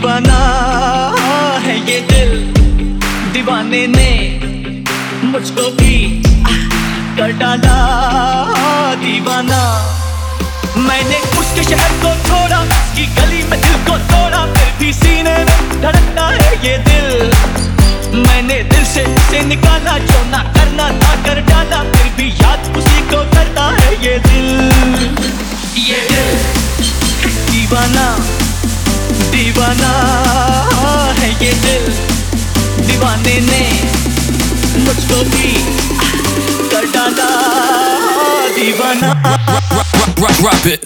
दीवाना है ये दिल, दीवाने ने मुझको भी कर डाला दीवाना। मैंने उसके शहर को छोड़ा, उसकी गली में दिल को तोड़ा, फिर भी सीने में धड़कता है ये दिल। मैंने दिल से उसे निकाला, जो ना करना था कर डाला, फिर भी याद उसी को करता है ये दिल। ये दिल दीवाना, दीवाना है ये दिल, दीवाने ने मुझको भी कर डाला दीवाना। Drop it.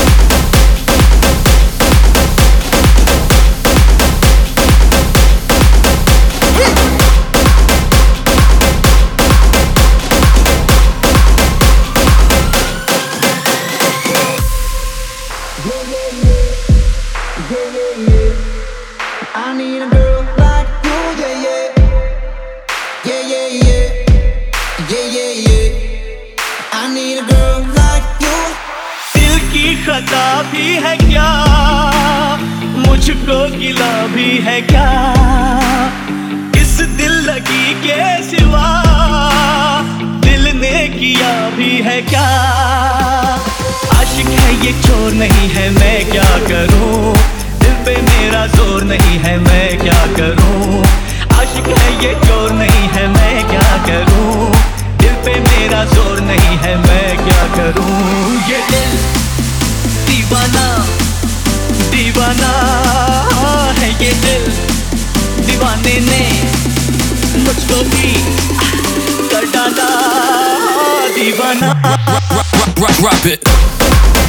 I need a girl like you, yeah, yeah. Yeah, yeah, yeah. Yeah, yeah, yeah. I need a girl like you. दिल की खता भी है क्या, मुझको गिला भी है क्या, इस दिल लगी के सिवा दिल ने किया भी है क्या। आशिक है ये चोर नहीं है, मैं क्या करूं, दिल पे मेरा जोर नहीं है, मैं क्या करूं। आशिक है ये चोर नहीं है, मैं क्या करूं, दिल पे मेरा जोर नहीं है, मैं क्या करूं। ये दिल दीवाना, दीवाना है ये दिल, दीवाने ने मुझको भी कर डाला दीवाना। Drop it.